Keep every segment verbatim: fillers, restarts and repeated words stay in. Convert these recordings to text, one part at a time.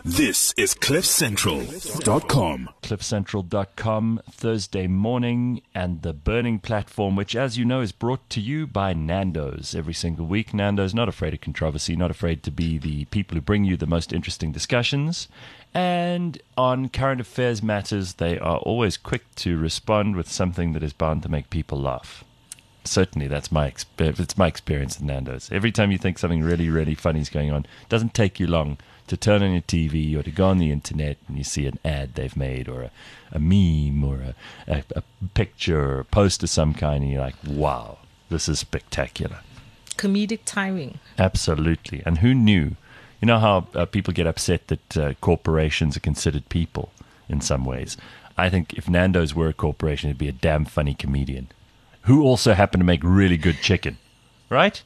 This is cliff central dot com. cliff central dot com, Thursday morning, and the Burning Platform, which, as you know, is brought to you by Nando's every single week. Nando's not afraid of controversy, not afraid to be the people who bring you the most interesting discussions. And on current affairs matters, they are always quick to respond with something that is bound to make people laugh. Certainly, that's my exp- it's my experience at Nando's. Every time you think something really, really funny is going on, it doesn't take you long to turn on your T V or to go on the internet and you see an ad they've made or a, a meme or a, a, a picture or a post of some kind, and you're like, wow, this is spectacular. Comedic timing. Absolutely. And who knew? You know how uh, people get upset that uh, corporations are considered people in some ways. I think if Nando's were a corporation, it'd be a damn funny comedian who also happened to make really good chicken. Right?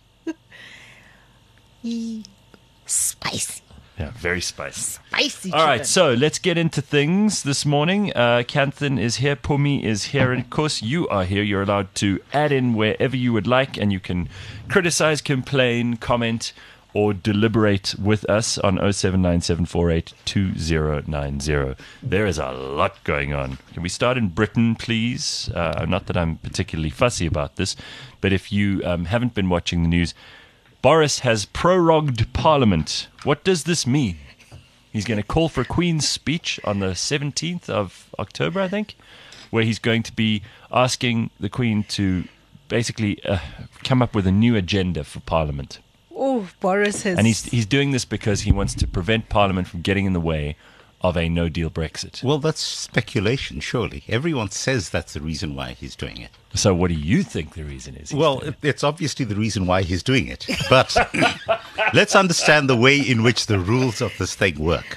Spicy. Yeah, very spicy. Spicy All chicken. right, so let's get into things this morning. Uh, Canthan is here, Pumi is here, and of course you are here. You're allowed to add in wherever you would like, and you can criticize, complain, comment, or deliberate with us on oh seven nine seven four eight two oh nine oh. There is a lot going on. Can we start in Britain, please? Uh, not that I'm particularly fussy about this, but if you um, haven't been watching the news, Boris has prorogued Parliament. What does this mean? He's going to call for a Queen's speech on the seventeenth of October, I think, where he's going to be asking the Queen to basically uh, come up with a new agenda for Parliament. Oh, Boris has... And he's he's doing this because he wants to prevent Parliament from getting in the way of a no-deal Brexit. Well, that's speculation, surely. Everyone says that's the reason why he's doing it. So what do you think the reason is? Well, it, it's obviously the reason why he's doing it. But let's understand the way in which the rules of this thing work.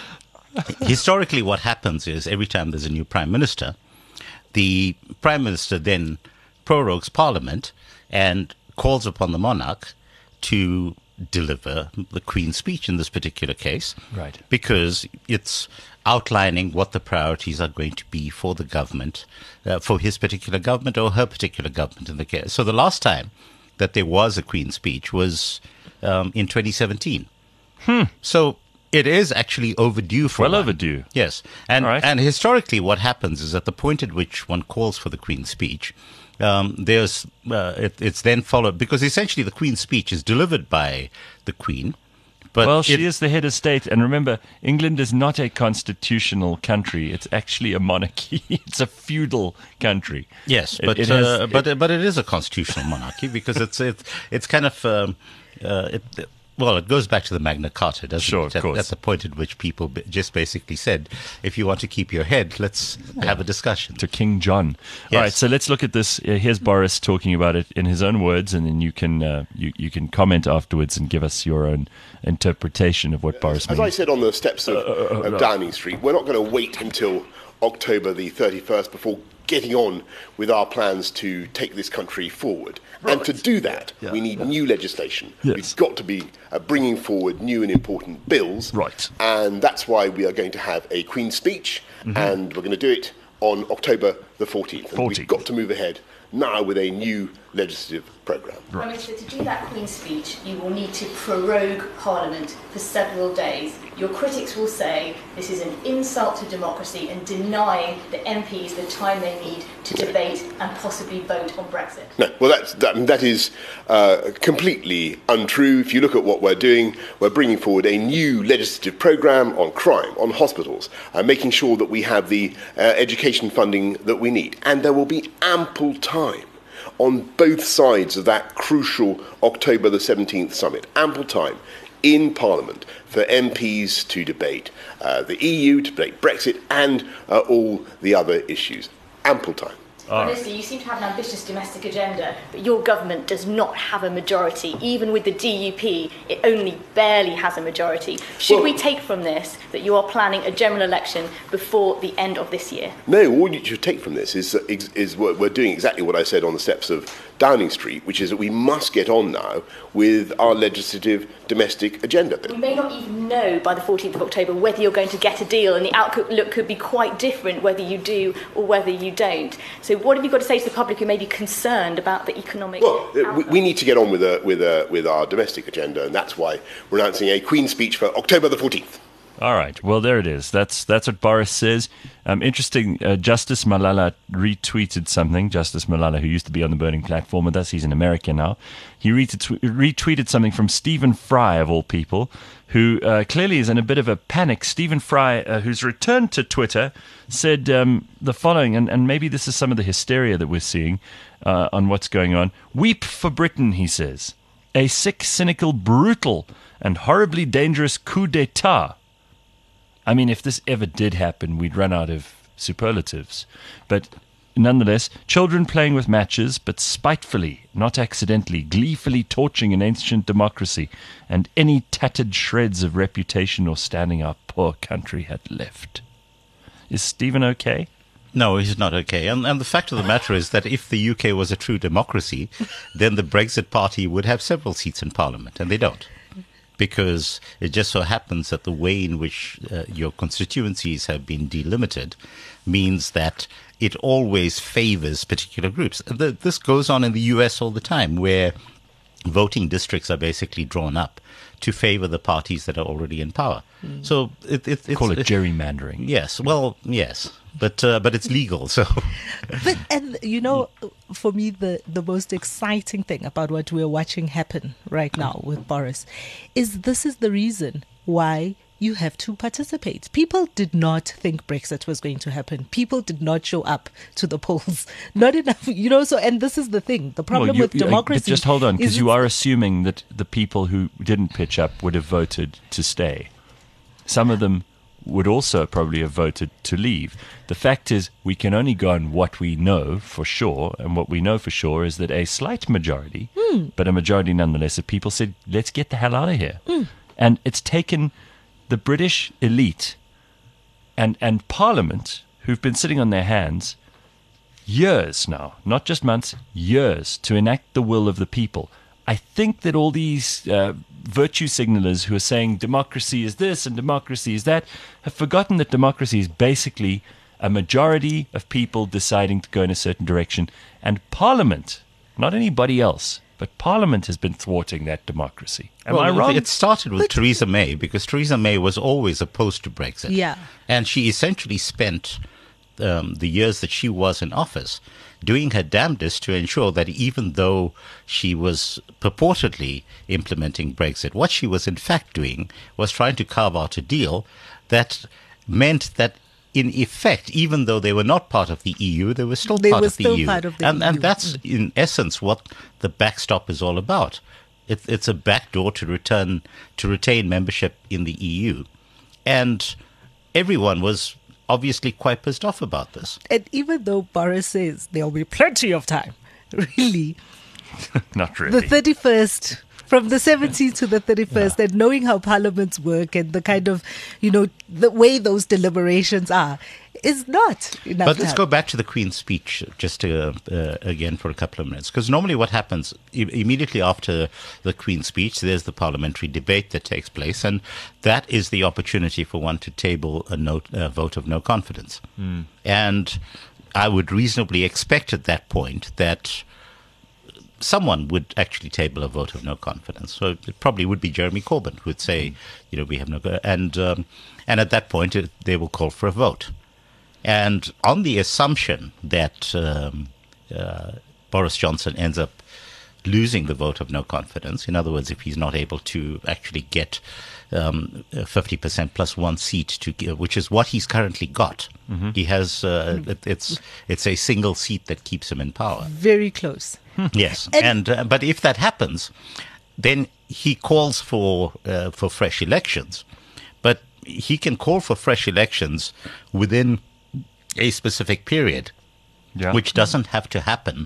Historically, what happens is every time there's a new prime minister, the prime minister then prorogues Parliament and calls upon the monarch to deliver the Queen's speech in this particular case. Right. Because it's outlining what the priorities are going to be for the government, uh, for his particular government or her particular government in the case. So the last time that there was a Queen's speech was um, in twenty seventeen. Hmm. So it is actually overdue for Well one. overdue. Yes. And, All right. and historically what happens is at the point at which one calls for the Queen's speech, Um, there's uh, it, it's then followed, because essentially the Queen's speech is delivered by the Queen. But well, she it, is the head of state, and remember, England is not a constitutional country. It's actually a monarchy. It's a feudal country. Yes, It- but it has- uh, but it- but it is a constitutional monarchy because it's it's it's kind of um, uh, it, well, it goes back to the Magna Carta, doesn't Sure, it? of course. At, at the point at which people b- just basically said, if you want to keep your head, let's have a discussion. to King John. Yes. All right, so let's look at this. Uh, here's Boris talking about it in his own words, and then you can uh, you you can comment afterwards and give us your own interpretation of what Boris As means. I said on the steps of, of Downing Street, we're not going to wait until October the thirty-first before getting on with our plans to take this country forward. And to do that, Yeah, we need yeah. new legislation. Yes. We've got to be uh, bringing forward new and important bills. Right. And that's why we are going to have a Queen's speech, and we're going to do it on October the fourteenth. And fourteenth. we've got to move ahead now with a new legislative programme. Prime Minister, to do that Queen's speech, you will need to prorogue Parliament for several days. Your critics will say this is an insult to democracy and denying the M Ps the time they need to debate and possibly vote on Brexit. No, well, that's, that, that is uh, completely untrue. If you look at what we're doing, we're bringing forward a new legislative programme on crime, on hospitals, uh, making sure that we have the uh, education funding that we need. And there will be ample time on both sides of that crucial October the seventeenth summit, ample time in Parliament for M Ps to debate uh, the E U, to debate Brexit, and uh, all the other issues. Ample time. Prime Minister, you seem to have an ambitious domestic agenda, but your government does not have a majority. Even with the D U P, it only barely has a majority. Should Well- we take from this that you are planning a general election before the end of this year? No, all you should take from this is, is, is we're we're doing exactly what I said on the steps of Downing Street, which is that we must get on now with our legislative domestic agenda. We may not even know by the fourteenth of October whether you're going to get a deal, and the outlook could be quite different whether you do or whether you don't. So what have you got to say to the public who may be concerned about the economic Well, uh, we, outlook? we need to get on with, a, with, a, with our domestic agenda, and that's why we're announcing a Queen's speech for October the fourteenth. All right. Well, there it is. That's that's what Boris says. Um, interesting. Uh, Justice Malala retweeted something. Justice Malala, who used to be on the Burning Platform with us, he's in America now. He retweet, retweeted something from Stephen Fry, of all people, who uh, clearly is in a bit of a panic. Stephen Fry, uh, who's returned to Twitter, said um, the following, and, and maybe this is some of the hysteria that we're seeing uh, on what's going on. Weep for Britain, he says. A sick, cynical, brutal, and horribly dangerous coup d'etat. I mean, if this ever did happen, we'd run out of superlatives. But nonetheless, children playing with matches, but spitefully, not accidentally, gleefully torching an ancient democracy, and any tattered shreds of reputation or standing our poor country had left. Is Stephen okay? No, he's not okay. And, and the fact of the matter is that if the U K was a true democracy, then the Brexit Party would have several seats in Parliament, and they don't. Because it just so happens that the way in which uh, your constituencies have been delimited means that it always favors particular groups. The, this goes on in the U S all the time, where voting districts are basically drawn up to favor the parties that are already in power. Mm. So it, it, it's, call it gerrymandering. Yes, well, yes, but uh, but it's legal. So, but and you know, for me, the the most exciting thing about what we're watching happen right now with Boris is this is the reason why you have to participate. People did not think Brexit was going to happen. People did not show up to the polls. Not enough, you know. So, and this is the thing. The problem well, you, with you, democracy. But just hold on, because is you are assuming that the people who didn't pitch up would have voted to stay. Some of them would also probably have voted to leave. The fact is, we can only go on what we know for sure, and what we know for sure is that a slight majority, mm. but a majority nonetheless, of people said, let's get the hell out of here. Mm. And it's taken the British elite and, and Parliament, who've been sitting on their hands years now, not just months, years, to enact the will of the people. I think that all these uh, virtue signalers who are saying democracy is this and democracy is that have forgotten that democracy is basically a majority of people deciding to go in a certain direction. And Parliament, not anybody else, but Parliament has been thwarting that democracy. Am well, I wrong? It started with but, Theresa May, because Theresa May was always opposed to Brexit. Yeah. And she essentially spent um, the years that she was in office doing her damnedest to ensure that even though she was purportedly implementing Brexit, what she was in fact doing was trying to carve out a deal that meant that in effect, even though they were not part of the E U, they were still they part were of the still E U. Part of the and, E U. and that's, in essence, what the backstop is all about. It, it's a backdoor to return to retain membership in the E U. And everyone was obviously quite pissed off about this. And even though Boris says there'll be plenty of time, really, not really. The thirty-first... From the seventeenth to the thirty-first, Yeah. and knowing how parliaments work and the kind of, you know, the way those deliberations are, is not enough. But let's time. go back to the Queen's speech just uh, uh, again for a couple of minutes. Because normally what happens, I- immediately after the Queen's speech, there's the parliamentary debate that takes place. And that is the opportunity for one to table a note, a vote of no confidence. Mm. And I would reasonably expect at that point that someone would actually table a vote of no confidence. So it probably would be Jeremy Corbyn who would say, you know, we have no... And, um, and at that point, it, they will call for a vote. And on the assumption that um, uh, Boris Johnson ends up losing the vote of no confidence, in other words, if he's not able to actually get um, fifty percent plus one seat, to, which is what he's currently got. Mm-hmm. He has... Uh, it, it's it's a single seat that keeps him in power. Very close. Yes, And- and uh, but if that happens, then he calls for uh, for fresh elections. But he can call for fresh elections within a specific period, Yeah. which doesn't have to happen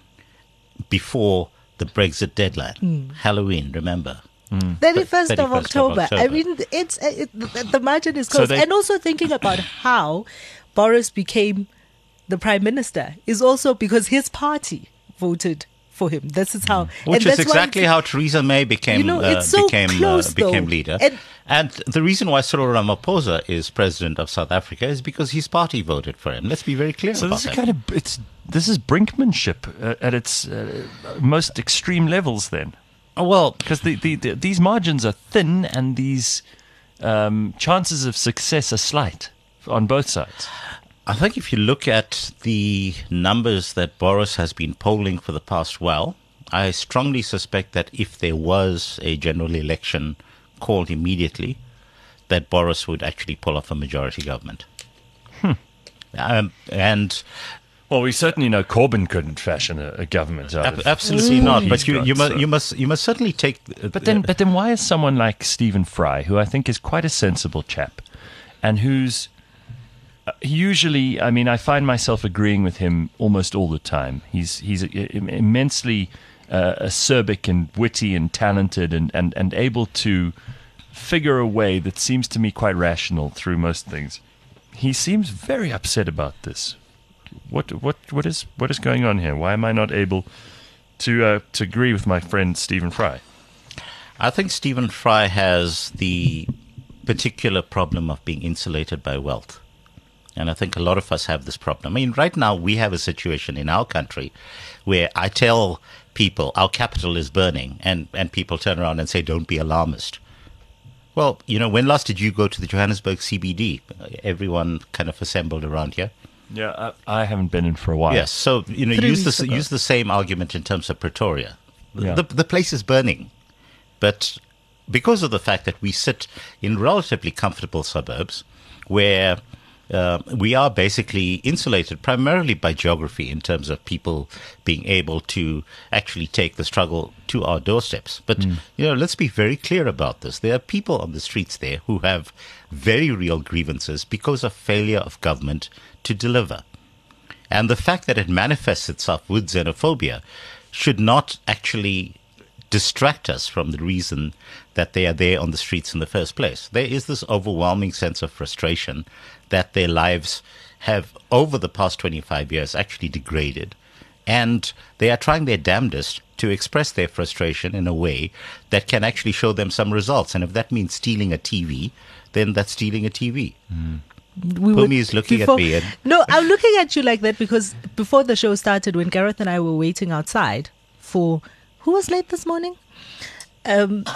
before the Brexit deadline. Hmm. Halloween, remember? thirty-first of thirty-first of October. I October. mean, it's it, the, the margin is So close. they- And also thinking about how Boris became the prime minister is also because his party voted for him. This is how, Which and is that's why exactly it's- how Theresa May became You know, uh, it's so became close, uh, became though. leader. And- And the reason why Cyril Ramaphosa is president of South Africa is because his party voted for him. Let's be very clear So about this is that. kind of it's this is brinkmanship uh, at its uh, most extreme levels. Then, well, because the, the, the these margins are thin, and these um, chances of success are slight on both sides. I think if you look at the numbers that Boris has been polling for the past while, I strongly suspect that if there was a general election called immediately, that Boris would actually pull off a majority government. Hmm. Um, and well, we certainly know Corbyn couldn't fashion a, a government out ab- of absolutely not. he's But you, got, you must so- you must you must certainly take. Uh, But then, but then, why is someone like Stephen Fry, who I think is quite a sensible chap, and who's uh, usually, I mean, I find myself agreeing with him almost all the time. He's he's im- immensely uh, acerbic and witty and talented, and, and, and able to figure a way that seems to me quite rational through most things. He seems very upset about this. What what what is what is going on here? Why am I not able to uh, to agree with my friend Stephen Fry? I think Stephen Fry has the particular problem of being insulated by wealth. And I think a lot of us have this problem. I mean, right now we have a situation in our country where I tell people our capital is burning, and, and people turn around and say, don't be alarmist. Well, you know, when last did you go to the Johannesburg C B D? Everyone kind of assembled around here. Yeah, I, I haven't been in for a while. Yes, so, you know, Three use weeks the, ago. use the same argument in terms of Pretoria. Yeah. The, the place is burning. But because of the fact that we sit in relatively comfortable suburbs where uh, we are basically insulated primarily by geography in terms of people being able to actually take the struggle to our doorsteps. But, Mm. you know, let's be very clear about this. There are people on the streets there who have very real grievances because of failure of government to deliver. And the fact that it manifests itself with xenophobia should not actually distract us from the reason that they are there on the streets in the first place. There is this overwhelming sense of frustration that their lives have, over the past twenty-five years, actually degraded. And they are trying their damnedest to express their frustration in a way that can actually show them some results. And if that means stealing a T V, then that's stealing a T V. We were- Pumi is looking at before- me and- No, I'm looking at you like that because before the show started, when Gareth and I were waiting outside for who was late this morning? Um,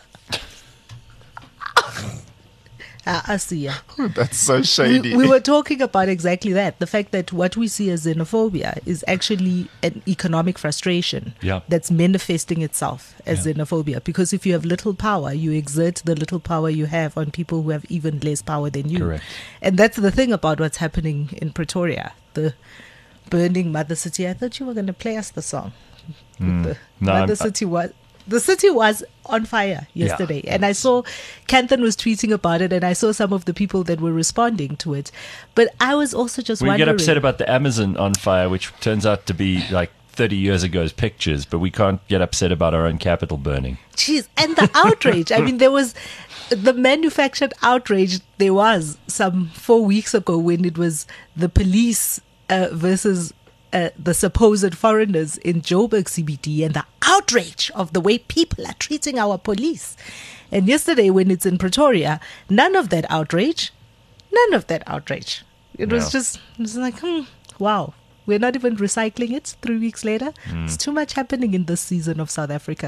uh, Asiya. That's so We, shady. we were talking about exactly that. The fact that what we see as xenophobia is actually an economic frustration Yeah. that's manifesting itself as Yeah. xenophobia. Because if you have little power, you exert the little power you have on people who have even less power than you. Correct. And that's the thing about what's happening in Pretoria. The burning Mother City. I thought you were going to play us the song. The No, Mother I'm- City was... The city was on fire yesterday, and I saw Kanthan was tweeting about it, and I saw some of the people that were responding to it. But I was also just We wondering. get upset about the Amazon on fire, which turns out to be like thirty years ago's pictures, but we can't get upset about our own capital burning. Jeez, and the outrage. I mean, there was the manufactured outrage. There was some four weeks ago when it was the police uh, versus uh, the supposed foreigners in Joburg C B D, and the outrage of the way people are treating our police. And yesterday, when it's in Pretoria, none of that outrage, none of that outrage. It No. was just, it was like, hmm, wow. We're not even recycling it three weeks later. It's too much happening in this season of South Africa.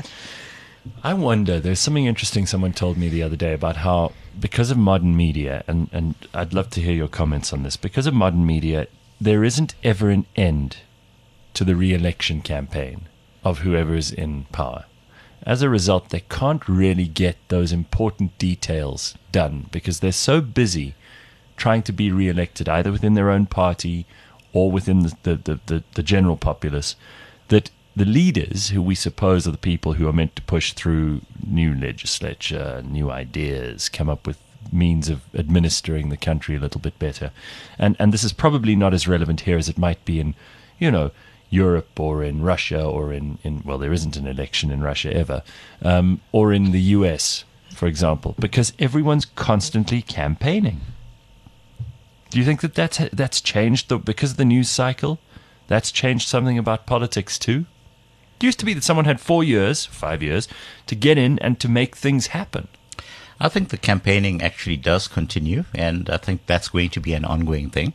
I wonder, there's something interesting someone told me the other day about how, because of modern media, and, and I'd love to hear your comments on this, because of modern media, there isn't ever an end to the re-election campaign of whoever is in power. As a result, they can't really get those important details done because they're so busy trying to be re-elected, either within their own party or within the, the, the, the, the general populace, that the leaders, who we suppose are the people who are meant to push through new legislature, new ideas, come up with means of administering the country a little bit better. And and this is probably not as relevant here as it might be in, you know, Europe or in Russia or in, in well, there isn't an election in Russia ever, um, or in the U S, for example, because everyone's constantly campaigning. Do you think that that's, that's changed the, because of the news cycle? That's changed something about politics too? It used to be that someone had four years, five years, to get in and to make things happen. I think the campaigning actually does continue, and I think that's going to be an ongoing thing.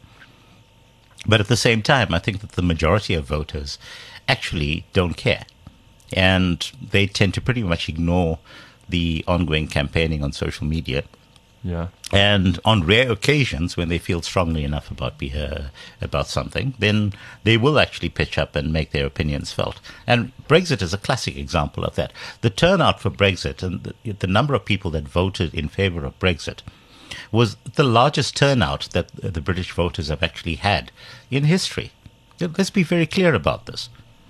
But at the same time, I think that the majority of voters actually don't care. And they tend to pretty much ignore the ongoing campaigning on social media. Yeah. And on rare occasions, when they feel strongly enough about be, uh, about something, then they will actually pitch up and make their opinions felt. And Brexit is a classic example of that. The turnout for Brexit and the, the number of people that voted in favor of Brexit was the largest turnout that the British voters have actually had in history. Let's be very clear about this.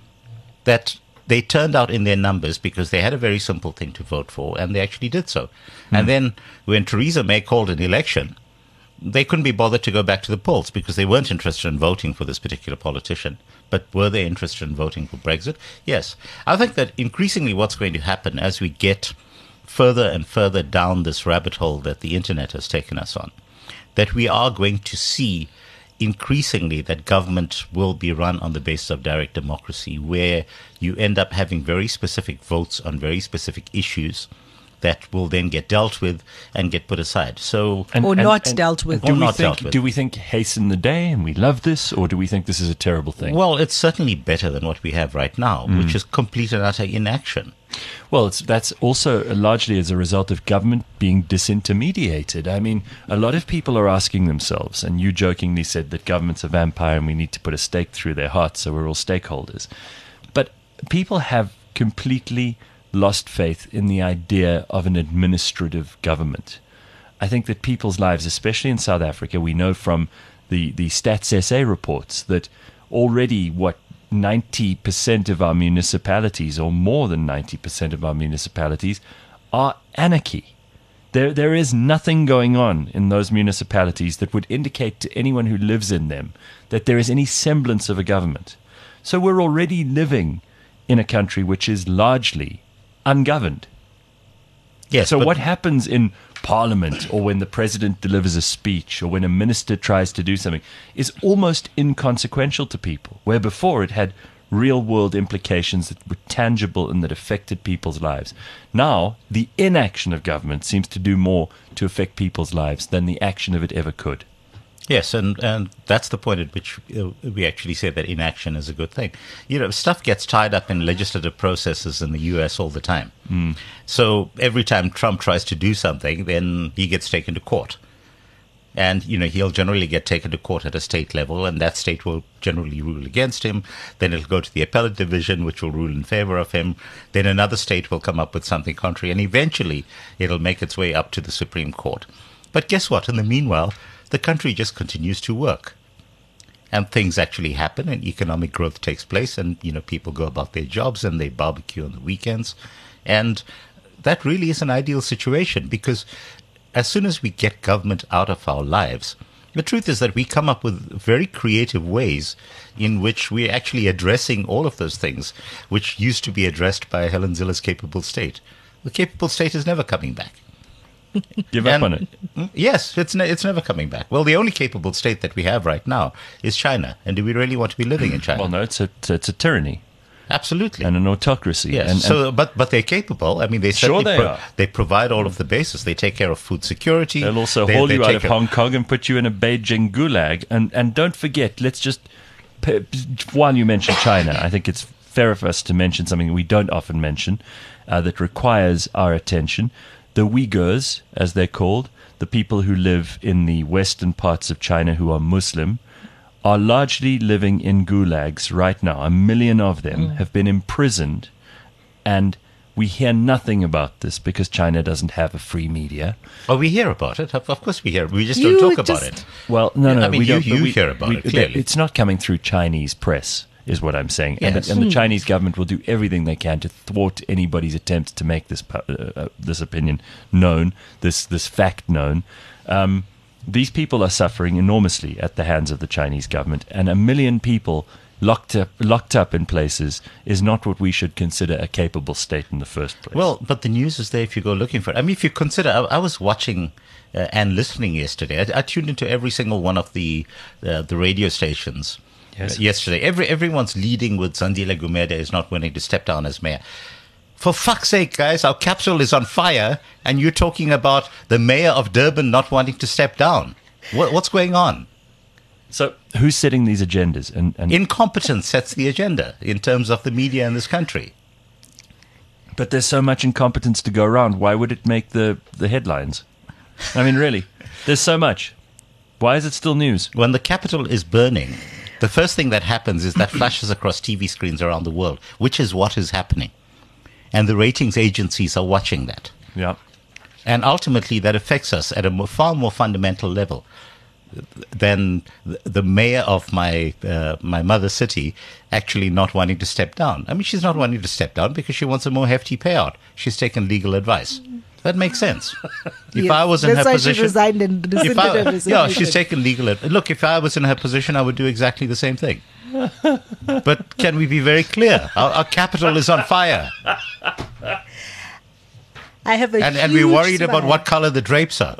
That they turned out in their numbers because they had a very simple thing to vote for, and they actually did so. Mm. And then when Theresa May called an election, they couldn't be bothered to go back to the polls because they weren't interested in voting for this particular politician. But were they interested in voting for Brexit? Yes. I think that increasingly what's going to happen as we get further and further down this rabbit hole that the internet has taken us on, that we are going to see increasingly that government will be run on the basis of direct democracy, where you end up having very specific votes on very specific issues that will then get dealt with and get put aside. So And- or and- not and- dealt with. and Do Or we not dealt think? with. Do we think hasten the day and we love this, or do we think this is a terrible thing? well, it's certainly better than what we have right now, which is complete and utter inaction. Well, it's, that's also largely as a result of government being disintermediated. I mean, a lot of people are asking themselves, and you jokingly said that government's a vampire and we need to put a stake through their heart so we're all stakeholders. But people have completely lost faith in the idea of an administrative government. I think that people's lives, especially in South Africa, we know from the, the Stats S A reports that already, what, ninety percent of our municipalities, or more than ninety percent of our municipalities, are anarchy. There, there is nothing going on in those municipalities that would indicate to anyone who lives in them that there is any semblance of a government. So we're already living in a country which is largely ungoverned. Yes. So but- what happens in Parliament, or when the president delivers a speech, or when a minister tries to do something, is almost inconsequential to people, where before it had real world implications that were tangible and that affected people's lives. Now, the inaction of government seems to do more to affect people's lives than the action of it ever could. Yes, and, and that's the point at which uh, we actually say that inaction is a good thing. You know, stuff gets tied up in legislative processes in the U S all the time. Mm. So every time Trump tries to do something, then he gets taken to court. And, you know, he'll generally get taken to court at a state level, and that state will generally rule against him. Then it'll go to the appellate division, which will rule in favor of him. Then another state will come up with something contrary, and eventually it'll make its way up to the Supreme Court. But guess what? In the meanwhile, the country just continues to work. And things actually happen, and economic growth takes place, and, you know, people go about their jobs and they barbecue on the weekends. And that really is an ideal situation, because as soon as we get government out of our lives, the truth is that we come up with very creative ways in which we're actually addressing all of those things which used to be addressed by Helen Zille's capable state. The capable state is never coming back. Give up And- on it. Yes, it's ne- it's never coming back. Well, the only capable state that we have right now is China. And do we really want to be living in China? Well, no, it's a, it's a tyranny Absolutely. and an autocracy. Yes. And, and so, but but they're capable. I mean, they Sure certainly they pro- are. they provide all of the basis. They take care of food security. they'll also They- haul they you out take of care- Hong Kong and put you in a Beijing gulag. And, and don't forget, let's just, p- p- while you mention China, I think it's fair for us to mention something we don't often mention uh, that requires our attention. The Uyghurs, as they're called, the people who live in the western parts of China who are Muslim, are largely living in gulags right now. A million of them have been imprisoned, and we hear nothing about this because China doesn't have a free media. Oh, we hear about it. Of of course we hear. We just You don't talk just- about it. Well, no, Yeah, no, I mean, we you- don't. but you we, hear about we- it, clearly. It's not coming through Chinese press, is what I'm saying. And, Yes. the, and the Chinese government will do everything they can to thwart anybody's attempts to make this pu- uh, uh, this opinion known, this this fact known. Um, these people are suffering enormously at the hands of the Chinese government, and a million people locked up, locked up in places is not what we should consider a capable state in the first place. Well, but the news is there if you go looking for it. I mean, if you consider, I, I was watching uh, and listening yesterday. I, I tuned into every single one of the uh, the radio stations Yes. uh, yesterday. Every everyone's leading with Zandile Gumede is not willing to step down as mayor. For fuck's sake, guys, our capital is on fire, and you're talking about the mayor of Durban not wanting to step down. What, what's going on? so who's setting these agendas? And, and Incompetence sets the agenda in terms of the media in this country. but there's so much incompetence to go around. Why would it make the the headlines? I mean, really, there's so much. Why is it still news? When the capital is burning, the first thing that happens is that flashes across T V screens around the world, which is what is happening. And the ratings agencies are watching that. Yeah. And ultimately, that affects us at a more, far more fundamental level than the, the mayor of my uh, my mother city actually not wanting to step down. I mean, she's not wanting to step down because she wants a more hefty payout. She's taken legal advice. That makes sense. If Yes. I was in That's her why position, she resigned and if rescinded I, her yeah, resignation. she's taken legal advice. Look, if I was in her position, I would do exactly the same thing. But can we be very clear? Our, our capital is on fire. I have a And, and huge we're worried about smile. what color the drapes are.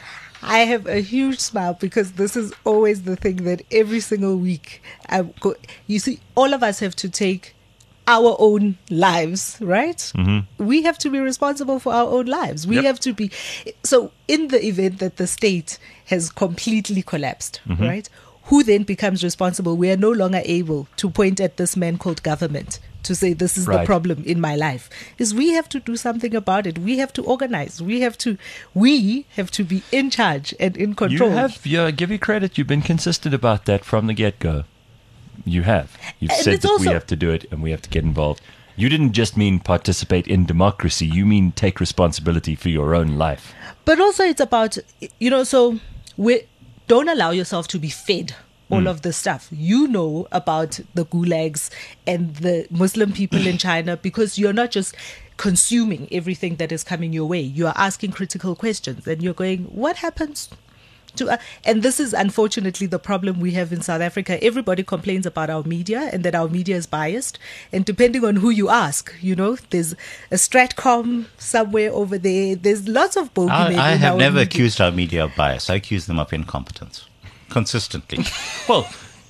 I have a huge smile because this is always the thing that every single week I go. You see, all of us have to take our own lives, right? Mm-hmm. We have to be responsible for our own lives. We Yep. have to be. So, in the event that the state has completely collapsed, Mm-hmm. right? Who then becomes responsible? We are no longer able to point at this man called government to say this is the Right. problem in my life. Is we have to do something about it. We have to organize. We have to. We have to be in charge and in control. You have, yeah, give you credit. You've been consistent about that from the get-go. You have. You've And said it's that we also- have to do it and we have to get involved. You didn't just mean participate in democracy. You mean take responsibility for your own life. But also, it's about, you know, so we don't allow yourself to be fed all of this stuff. You know about the gulags and the Muslim people in China because you're not just consuming everything that is coming your way. You are asking critical questions and you're going, what happens to uh, and this is unfortunately the problem we have in South Africa. Everybody complains about our media and that our media is biased. And depending on who you ask, you know, there's a Stratcom somewhere over there. There's lots of bogeymen I, I in have our never media. accused our media of bias. I accuse them of incompetence. Consistently. Well,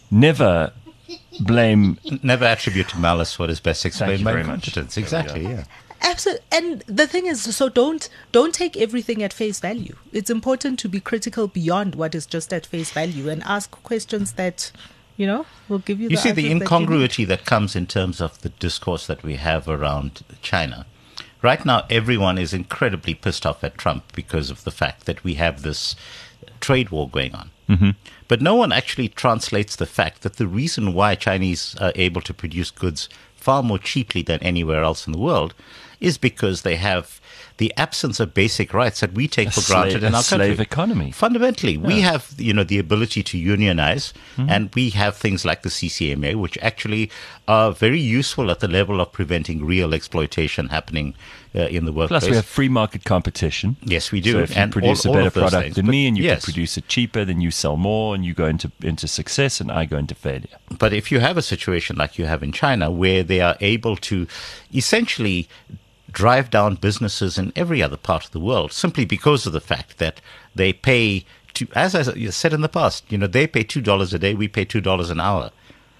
never blame. Never attribute to malice what is best explained you by very much. incompetence. There we Exactly, go. yeah. Absolutely. And the thing is, so don't don't take everything at face value. It's important to be critical beyond what is just at face value and ask questions that, you know, will give you. You the see the answers that you need. incongruity that comes in terms of the discourse that we have around China. Right now, everyone is incredibly pissed off at Trump because of the fact that we have this trade war going on. Mm-hmm. But no one actually translates the fact that the reason why Chinese are able to produce goods far more cheaply than anywhere else in the world is because they have the absence of basic rights that we take A for sla- granted a in our slave country. economy. Fundamentally, we have, you know, the ability to unionize, Mm-hmm. and we have things like the C C M A, which actually are very useful at the level of preventing real exploitation happening uh, in the workplace. Plus, we have free market competition. Yes, we do. So if you And produce all- a all better of those product things. than But me and you yes. can produce it cheaper, then you sell more and you go into, into success and I go into failure. But if you have a situation like you have in China, where they are able to essentially drive down businesses in every other part of the world simply because of the fact that they pay, to, as I said in the past, you know, they pay two dollars a day, we pay two dollars an hour.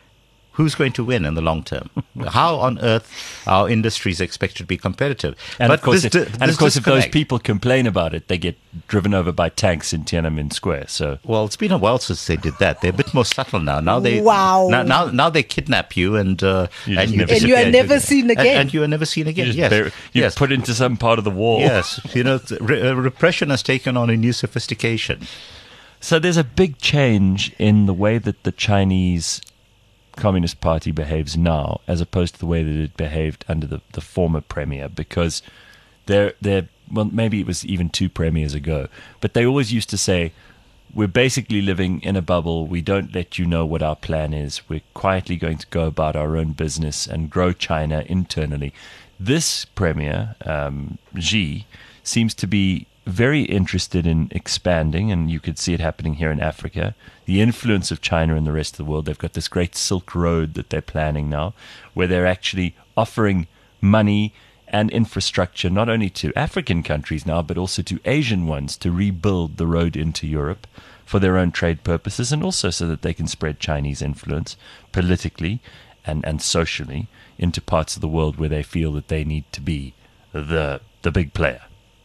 Who's going to win in the long term? How on earth are industries expected to be competitive? And But of course, this if, di- and this of course if those disconnect- people complain about it, they get driven over by tanks in Tiananmen Square. So Well, it's been a while since they did that. They're a bit more subtle now. Now they Wow. Now now, now they kidnap you and uh, You and just you never- And you are disappear. never seen And- again. And, you are never seen again. you, just Yes, bury- you yes, put into some part of the wall. yes. You know, th- re- uh, repression has taken on a new sophistication. So there's a big change in the way that the Chinese Communist Party behaves now as opposed to the way that it behaved under the, the former premier, because they're, they're, well, maybe it was even two premiers ago, but they always used to say, we're basically living in a bubble. We don't let you know what our plan is. We're quietly going to go about our own business and grow China internally. This premier, um, Xi, seems to be very interested in expanding, and you could see it happening here in Africa. The influence of China in the rest of the world. They've got this great Silk Road that they're planning now, where they're actually offering money and infrastructure not only to African countries now, but also to Asian ones to rebuild the road into Europe for their own trade purposes, and also so that they can spread Chinese influence politically and, and socially into parts of the world where they feel that they need to be the the big player,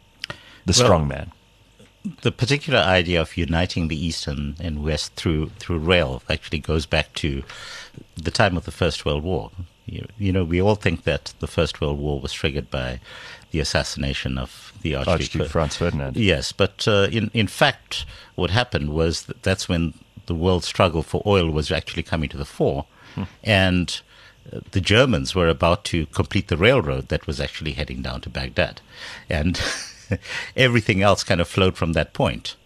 the Well, strong man. The particular idea of uniting the East and, and West through through rail actually goes back to the time of the First World War. You, you know, we all think that the First World War was triggered by the assassination of the Archduke, Archduke Franz Ferdinand. Yes, but uh, in in fact, what happened was that that's when the world struggle for oil was actually coming to the fore, hmm. and uh, the Germans were about to complete the railroad that was actually heading down to Baghdad, and everything else kind of flowed from that point.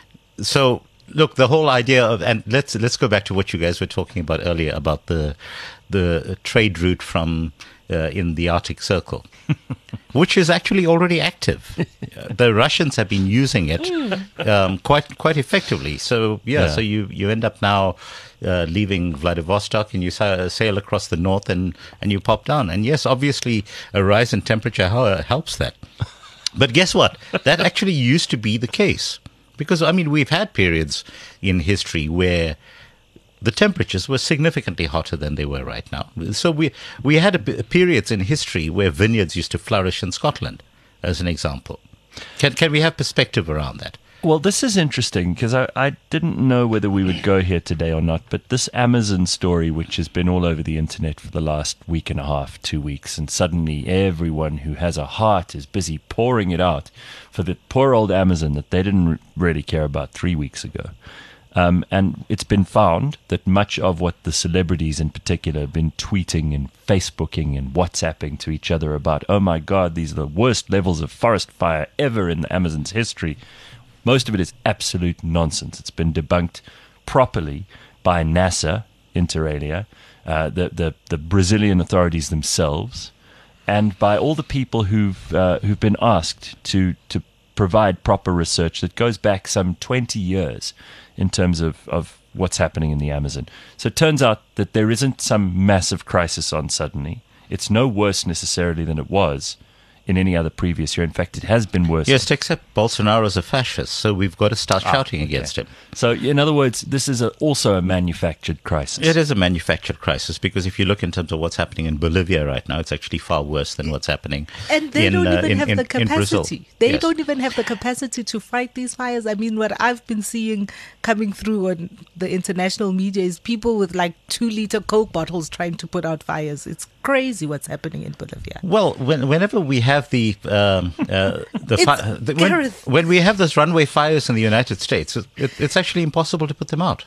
So, look, the whole idea of, and let's let's go back to what you guys were talking about earlier about the the trade route from uh, in the Arctic Circle, which is actually already active. The Russians have been using it um, quite quite effectively. So yeah, Yeah. so you, you end up now uh, leaving Vladivostok and you sa- sail across the north and, and you pop down. And yes, obviously a rise in temperature ho- helps that. But guess what? That actually used to be the case. Because, I mean, we've had periods in history where the temperatures were significantly hotter than they were right now. So we we had a, periods in history where vineyards used to flourish in Scotland, as an example. Can can we have perspective around that? Well, this is interesting because I, I didn't know whether we would go here today or not, but this Amazon story, which has been all over the internet for the last week and a half, two weeks, and suddenly everyone who has a heart is busy pouring it out for the poor old Amazon that they didn't re- really care about three weeks ago. Um, and it's been found that much of what the celebrities in particular have been tweeting and Facebooking and WhatsApping to each other about, oh my God, these are the worst levels of forest fire ever in the Amazon's history. Most of it is absolute nonsense. It's been debunked properly by NASA, inter alia, uh, the, the, the Brazilian authorities themselves, and by all the people who've uh, who've been asked to to provide proper research that goes back some twenty years in terms of, of what's happening in the Amazon. So it turns out that there isn't some massive crisis on suddenly. It's no worse necessarily than it was in any other previous year. In fact, it has been worse. Yes, except Bolsonaro's a fascist, so we've got to start Ah, shouting okay. against him. So, in other words, this is a, also a manufactured crisis. It is a manufactured crisis because if you look in terms of what's happening in Bolivia right now, it's actually far worse than what's happening And they in, don't uh, even in, have in, the in Brazil. capacity. They Yes. don't even have the capacity to fight these fires. I mean, what I've been seeing coming through on the international media is people with like two liter Coke bottles trying to put out fires. It's crazy what's happening in Bolivia. Well, when, whenever we have the um, uh, the, It's- fi- the when, Gareth. when we have those runway fires in the United States, it, it, it's actually impossible to put them out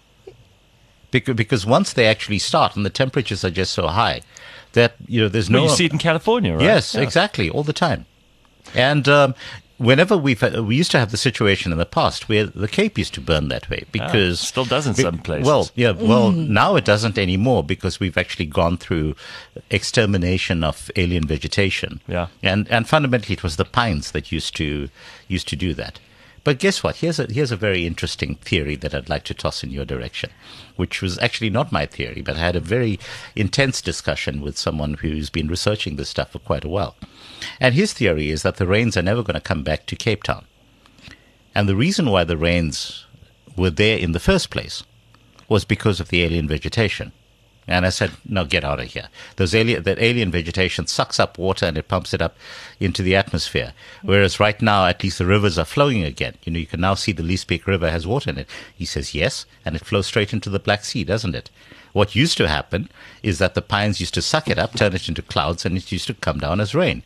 because because once they actually start and the temperatures are just so high that you know there's no Well, you see it in California, right? Yes, Yeah. exactly, all the time. And um, whenever we've had, we used to have the situation in the past where the Cape used to burn that way because still does in be- some places. Well, yeah, well now it doesn't anymore because we've actually gone through extermination of alien vegetation. Yeah. and and fundamentally it was the pines that used to used to do that. But guess what? Here's a here's a very interesting theory that I'd like to toss in your direction, which was actually not my theory, but I had a very intense discussion with someone who's been researching this stuff for quite a while. And his theory is that the rains are never going to come back to Cape Town. And the reason why the rains were there in the first place was because of the alien vegetation. And I said, no, get out of here. Those alien, that alien vegetation sucks up water and it pumps it up into the atmosphere. Whereas right now, at least the rivers are flowing again. You know, you can now see the Leesbeek River has water in it. He says, yes, and it flows straight into the Black Sea, doesn't it? What used to happen is that the pines used to suck it up, turn it into clouds, and it used to come down as rain.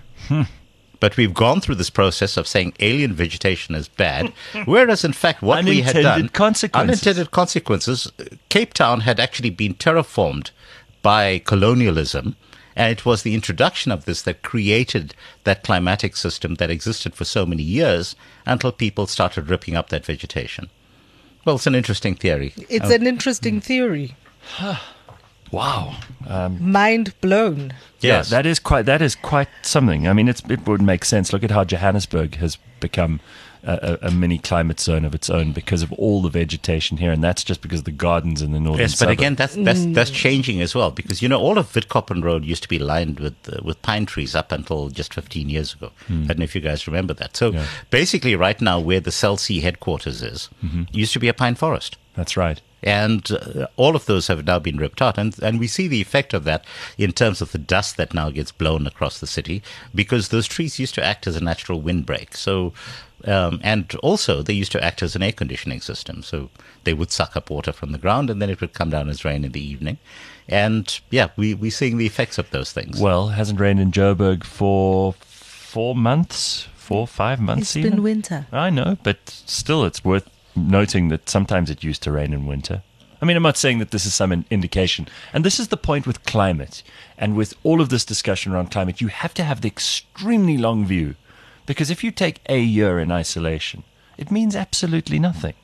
But we've gone through this process of saying alien vegetation is bad, whereas in fact what we had done, Unintended consequences. unintended consequences, Cape Town had actually been terraformed by colonialism, and it was the introduction of this that created that climatic system that existed for so many years until people started ripping up that vegetation. Well, it's an interesting theory. It's Uh, an interesting theory. Wow. Mind blown. Yes. Yeah, that is quite that is quite something. I mean, it's, it would make sense. Look at how Johannesburg has become a, a, a mini climate zone of its own because of all the vegetation here, and that's just because of the gardens in the northern Yes, but suburb. again, that's that's that's changing as well because you know all of Witkoppen Road used to be lined with uh, with pine trees up until just fifteen years ago. I don't know if you guys remember that. So Yeah. basically, right now where the Cell C headquarters is, used to be a pine forest. That's right. And uh, all of those have now been ripped out. And, and we see the effect of that in terms of the dust that now gets blown across the city because those trees used to act as a natural windbreak. So, um, and also they used to act as an air conditioning system. So they would suck up water from the ground and then it would come down as rain in the evening. And yeah, we, we're seeing the effects of those things. Well, hasn't rained in Joburg for four months, four, five months It's even. been winter. I know, but still it's worth noting that sometimes it used to rain in winter. I mean, I'm not saying that this is some in- indication. And this is the point with climate. And with all of this discussion around climate, you have to have the extremely long view. Because if you take a year in isolation, it means absolutely nothing.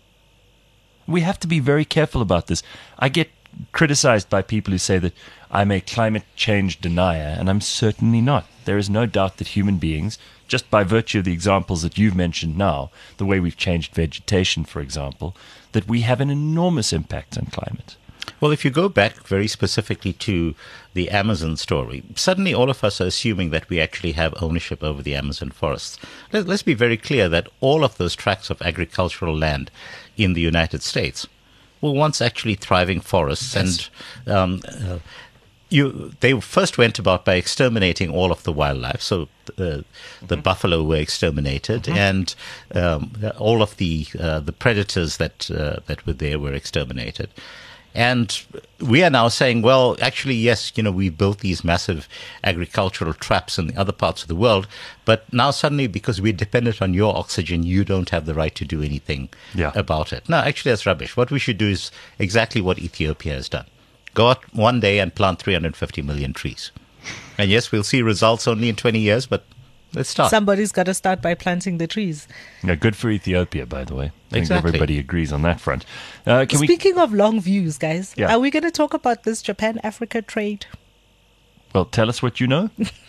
We have to be very careful about this. I get criticized by people who say that I'm a climate change denier, and I'm certainly not. There is no doubt that human beings, just by virtue of the examples that you've mentioned now, the way we've changed vegetation, for example, that we have an enormous impact on climate. Well, if you go back very specifically to the Amazon story, suddenly all of us are assuming that we actually have ownership over the Amazon forests. Let, let's be very clear that all of those tracts of agricultural land in the United States were once actually thriving forests. Yes. And um, uh, you, they first went about by exterminating all of the wildlife. So uh, the buffalo were exterminated, and um, all of the uh, the predators that uh, that were there were exterminated. And we are now saying, well, actually, yes, you know, we built these massive agricultural traps in the other parts of the world, but now suddenly, because we're dependent on your oxygen, you don't have the right to do anything Yeah. about it. No, actually, that's rubbish. What we should do is exactly what Ethiopia has done. Go out one day and plant three hundred fifty million trees. And yes, we'll see results only in twenty years, but let's start. Somebody's got to start by planting the trees. Yeah, good for Ethiopia, by the way. I think Exactly. everybody agrees on that front. Uh, can we? Speaking of long views, guys, Yeah. are we going to talk about this Japan-Africa trade? Well, tell us what you know.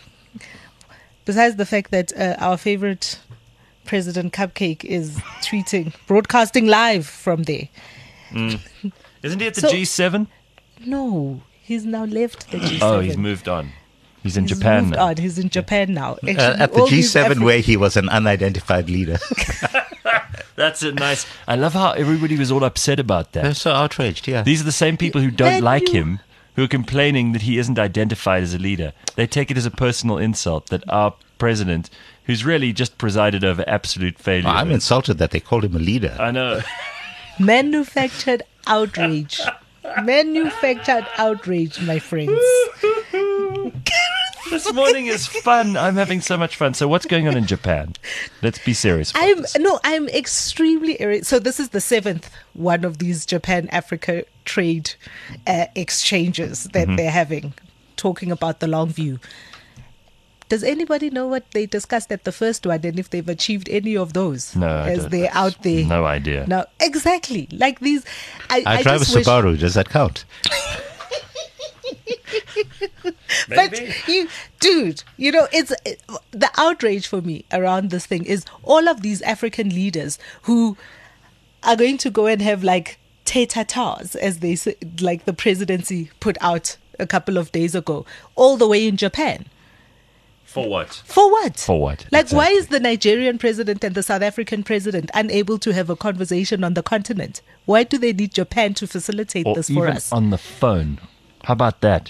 Besides the fact that uh, our favorite President Cupcake is tweeting, broadcasting live from there. Isn't he at the So- G seven? No, he's now left the G seven. Oh, he's moved on. He's in He's Japan moved now. on. He's in Japan now. Actually, Uh, at the all G these seven, Afri- where he was an unidentified leader. That's a nice. I love how everybody was all upset about that. They're so outraged, yeah. These are the same people who don't Then like you- him, who are complaining that he isn't identified as a leader. They take it as a personal insult that our president, who's really just presided over absolute failure. I'm insulted that they called him a leader. I know. Manufactured outrage. Manufactured outrage, my friends. This morning is fun. I'm having so much fun. So what's going on in Japan? Let's be serious about I'm this. no, I'm extremely irritated. So this is the seventh one of these Japan-Africa trade uh, exchanges that Mm-hmm. they're having, talking about the long view. Does anybody know what they discussed at the first one, and if they've achieved any of those No, I as don't. they're out there? No idea. No, exactly. Like these, I, I, I drive a just wish- Subaru. Does that count? But you, dude, you know, it's it, the outrage for me around this thing is all of these African leaders who are going to go and have like tete-a-tete, as they say, like the presidency put out a couple of days ago, all the way in Japan. For what? For what? For what? Like, why Exactly. is the Nigerian president and the South African president unable to have a conversation on the continent? Why do they need Japan to facilitate Or this for even us? on the phone. How about that?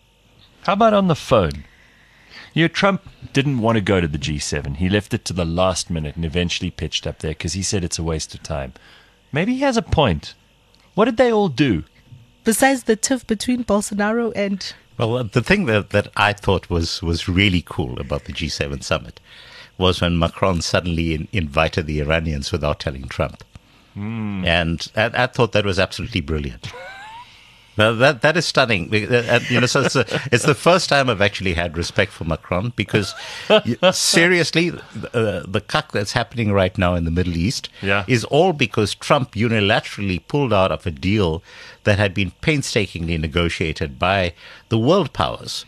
How about on the phone? You know, Trump didn't want to go to the G seven. He left it to the last minute and eventually pitched up there because he said it's a waste of time. Maybe he has a point. What did they all do? Besides the tiff between Bolsonaro and Well, uh, the thing that, that I thought was, was really cool about the G seven summit was when Macron suddenly in, invited the Iranians without telling Trump. Hmm. And I, I thought that was absolutely brilliant. Now, that that is stunning. Uh, uh, You know, so it's, a, it's the first time I've actually had respect for Macron because, you- seriously, uh, the cuck that's happening right now in the Middle East Yeah. is all because Trump unilaterally pulled out of a deal that had been painstakingly negotiated by the world powers.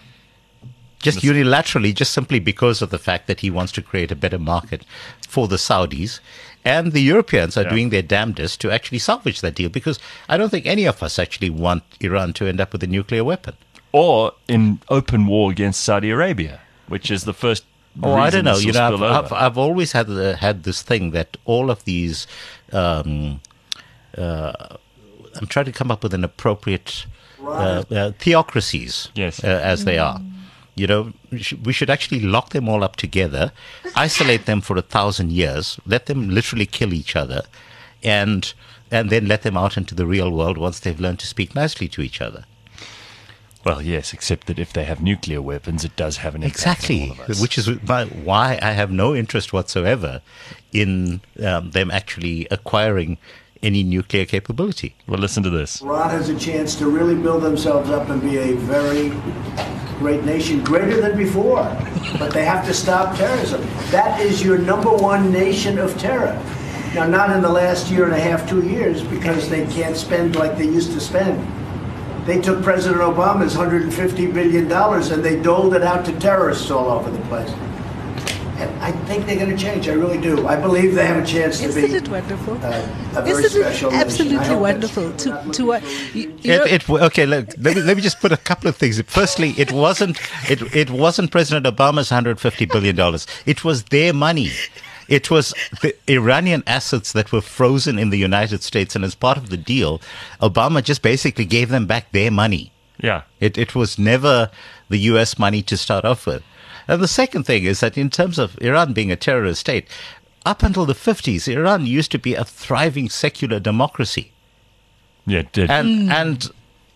Just unilaterally, just simply because of the fact that he wants to create a better market for the Saudis. And the Europeans are Yeah. doing their damnedest to actually salvage that deal because I don't think any of us actually want Iran to end up with a nuclear weapon. Or in open war against Saudi Arabia, which is the first. Oh, I reason don't know. this You will know, I've, spill I've, over. I've always had uh, had this thing that all of these. Um, uh, I'm trying to come up with an appropriate uh, uh, theocracies, Yes. uh, as they are. You know, we should, we should actually lock them all up together, isolate them for a thousand years, let them literally kill each other, and and then let them out into the real world once they've learned to speak nicely to each other. Well, yes, except that if they have nuclear weapons, it does have an impact Exactly, on all of us. which is why I have no interest whatsoever in um, them actually acquiring any nuclear capability. Well, listen to this. Iran has a chance to really build themselves up and be a very great nation, greater than before. But they have to stop terrorism. That is your number one nation of terror. Now, not in the last year and a half, two years, because they can't spend like they used to spend. They took President Obama's one hundred fifty billion dollars and they doled it out to terrorists all over the place. And I think they're going to change. I really do. I believe they have a chance to Isn't be it wonderful? uh, a very Isn't special it nation. I absolutely hope that's wonderful true. to We're not to looking uh, for you, you know, It, it, okay, look, let me let me just put a couple of things. Firstly, it wasn't it it wasn't President Obama's one hundred fifty billion dollars. It was their money. It was the Iranian assets that were frozen in the United States, and as part of the deal, Obama just basically gave them back their money. Yeah. It it was never the U S money to start off with. And the second thing is that in terms of Iran being a terrorist state, up until the fifties, Iran used to be a thriving secular democracy. Yeah, it did. And and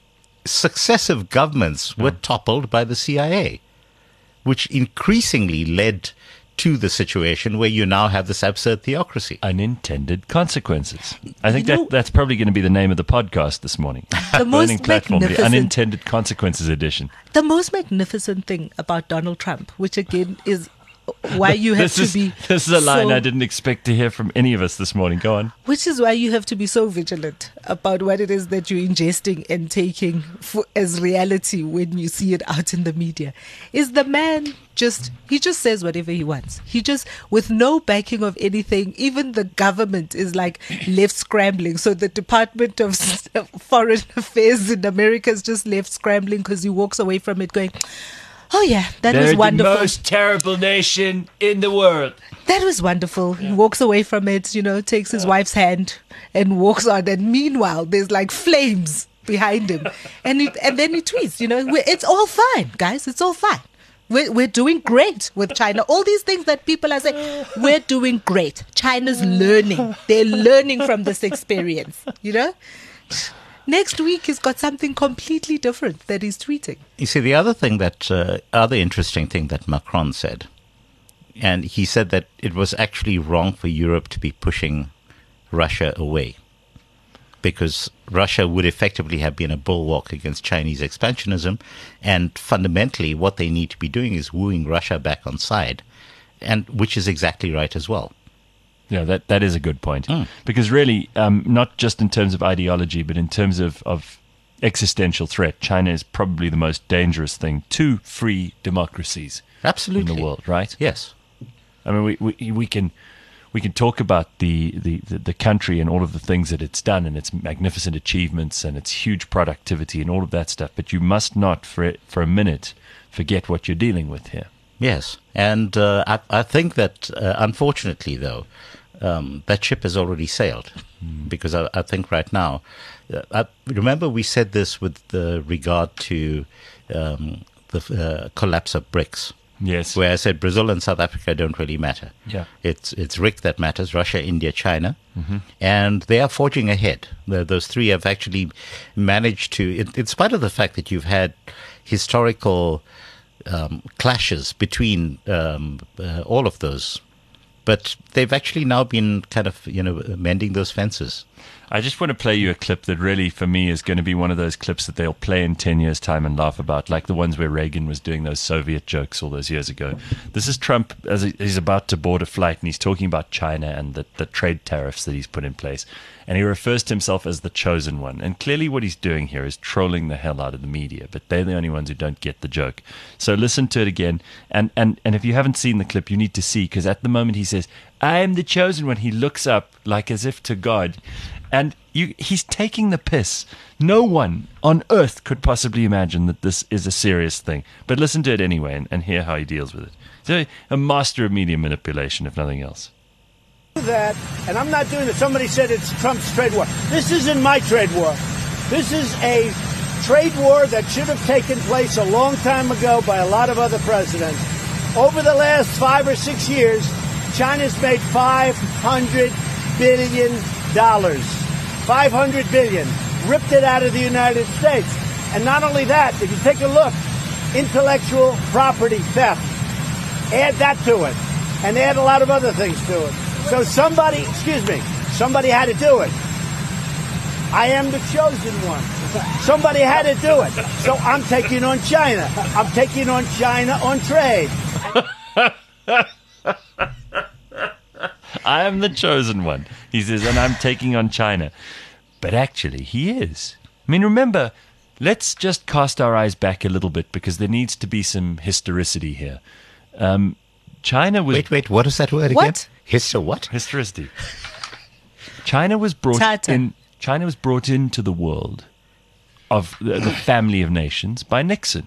successive governments were toppled by the C I A, which increasingly led to the situation where you now have this absurd theocracy. Unintended consequences. I think You that know- that's probably going to be the name of the podcast this morning. The most Burning Platform, the magnificent- Unintended Consequences Edition. the most magnificent thing about Donald Trump, which again is why you have This to is, be this is a line so- I didn't expect to hear from any of us this morning. Go on. which is why you have to be so vigilant about what it is that you're ingesting and taking for, as reality when you see it out in the media. Is the man just, he just says whatever he wants. He just, with no backing of anything, even the government is like left scrambling. So the Department of S- Foreign Affairs in America is just left scrambling because he walks away from it going, oh yeah, that They're was wonderful. the most terrible nation in the world. That was wonderful. He walks away from it, you know, takes his wife's hand and walks on. And meanwhile, there's like flames behind him. And he, and then he tweets, you know, "We're- it's all fine, guys. It's all fine. We're, we're doing great with China. All these things that people are saying, we're doing great. China's learning. They're learning from this experience, you know. Next week, he's got something completely different that he's tweeting. You see, the other thing that, uh, other interesting thing that Macron said, and he said that it was actually wrong for Europe to be pushing Russia away, because Russia would effectively have been a bulwark against Chinese expansionism, and fundamentally what they need to be doing is wooing Russia back on side, and which is exactly right as well. Yeah, that, that is a good point. Because really, um, not just in terms of ideology, but in terms of, of existential threat, China is probably the most dangerous thing to free democracies Absolutely. in the world, right? Yes. I mean, we, we, we can we can talk about the, the, the, the country and all of the things that it's done and its magnificent achievements and its huge productivity and all of that stuff, but you must not for it, for a minute forget what you're dealing with here. Yes, and uh, I, I think that, uh, unfortunately, though, um, that ship has already sailed, because I, I think right now, uh, I, remember we said this with uh, regard to um, the uh, collapse of BRICS, Yes. where I said Brazil and South Africa don't really matter. Yeah. It's it's R I C that matters, Russia, India, China, and they are forging ahead. The, those three have actually managed to, in, in spite of the fact that you've had historical um, clashes between um, uh, all of those, but they've actually now been kind of, you know, mending those fences. I just want to play you a clip that really, for me, is going to be one of those clips that they'll play in ten years' time and laugh about, like the ones where Reagan was doing those Soviet jokes all those years ago. This is Trump as he- he's about to board a flight, and he's talking about China and the, the trade tariffs that he's put in place. And he refers to himself as the chosen one. And clearly what he's doing here is trolling the hell out of the media, but they're the only ones who don't get the joke. So listen to it again. And, and, and if you haven't seen the clip, you need to see, because at the moment he says, I am the chosen one. He looks up like as if to God. And you, he's taking the piss. No one on earth could possibly imagine that this is a serious thing. But listen to it anyway and, and hear how he deals with it. He's a, a master of media manipulation, if nothing else. that, and I'm not doing it. Somebody said it's Trump's trade war. This isn't my trade war. This is a trade war that should have taken place a long time ago by a lot of other presidents. Over the last five or six years, China's made five hundred billion dollars. five hundred billion dollars. Ripped it out of the United States. And not only that, if you take a look, intellectual property theft, add that to it, and add a lot of other things to it. So somebody, excuse me, somebody had to do it. I am the chosen one. Somebody had to do it. So I'm taking on China. I'm taking on China on trade. I am the chosen one, he says, and I'm taking on China. But actually, he is. I mean, remember, let's just cast our eyes back a little bit because there needs to be some historicity here. Um, China was... Wait, wait, what is that word What? again? Histo what? Historicity. China was brought Tata. in. China was brought into the world of the, the family of nations by Nixon.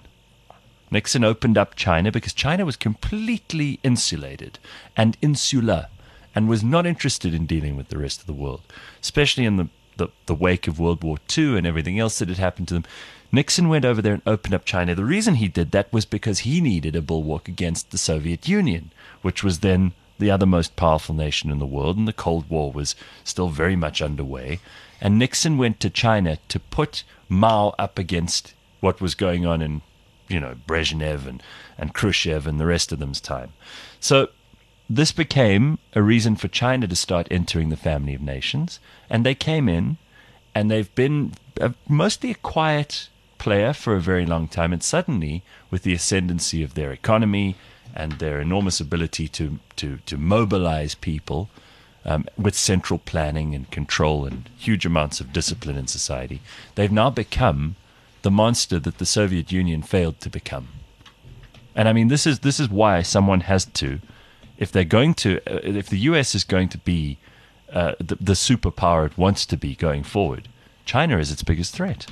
Nixon opened up China because China was completely insulated and insular and was not interested in dealing with the rest of the world, especially in the, the, the wake of World War Two and everything else that had happened to them. Nixon went over there and opened up China. The reason he did that was because he needed a bulwark against the Soviet Union, which was then the other most powerful nation in the world, and the Cold War was still very much underway. And Nixon went to China to put Mao up against what was going on in, you know, Brezhnev and, and Khrushchev and the rest of them's time. So this became a reason for China to start entering the family of nations, and they came in, and they've been a, mostly a quiet player for a very long time, and suddenly, with the ascendancy of their economy and their enormous ability to, to, to mobilize people um, with central planning and control and huge amounts of discipline in society, they've now become the monster that the Soviet Union failed to become. And I mean, this is this is why someone has to, if they're going to, uh, if the U S is going to be uh, the, the superpower it wants to be going forward, China is its biggest threat.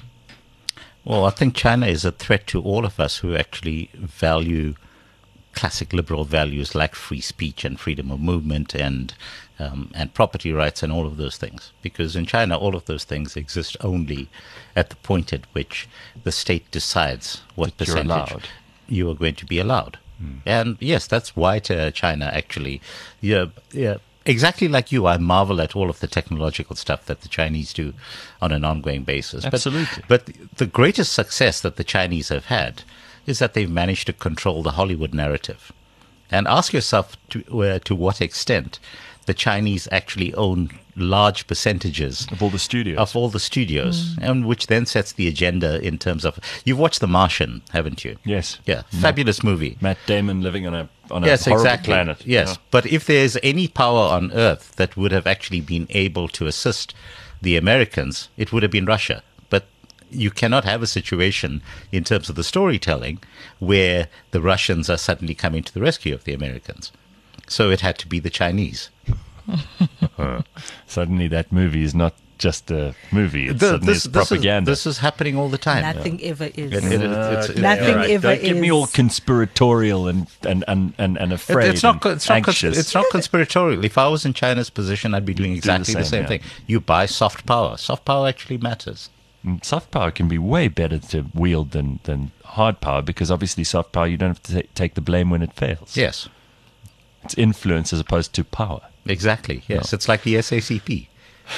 Well, I think China is a threat to all of us who actually value classic liberal values like free speech and freedom of movement and um, and property rights and all of those things. Because in China, all of those things exist only at the point at which the state decides what That you're percentage allowed. you are going to be allowed. Mm. And yes, that's why to China actually, yeah, yeah. Exactly like you, I marvel at all of the technological stuff that the Chinese do on an ongoing basis. Absolutely. But, but the greatest success that the Chinese have had is that they've managed to control the Hollywood narrative. And ask yourself to, uh, to what extent the Chinese actually own large percentages Of all the studios. of all the studios, and which then sets the agenda in terms of... You've watched The Martian, haven't you? Yes. Yeah, fabulous movie. Matt Damon living on a on a Yes, horrible exactly. planet. Yes, Yeah. but if there's any power on Earth that would have actually been able to assist the Americans, it would have been Russia. But you cannot have a situation in terms of the storytelling where the Russians are suddenly coming to the rescue of the Americans. So it had to be the Chinese. Suddenly that movie is not just a movie. It's The- suddenly this, it's this propaganda. Is, this is happening all the time. Nothing ever is. It- it- it's- it's- Nothing All right, ever don't get me is. all conspiratorial and and and and, and It- afraid. it's not. and co- It's not. cons- anxious. It's not conspiratorial. If I was in China's position, I'd be doing exactly the same, same, yeah. thing. You buy soft power. Soft power actually matters. Mm, soft power can be way better to wield than than hard power because obviously soft power you don't have to ta- take the blame when it fails. Yes, It's influence as opposed to power. exactly. Yes, it's like the S A C P.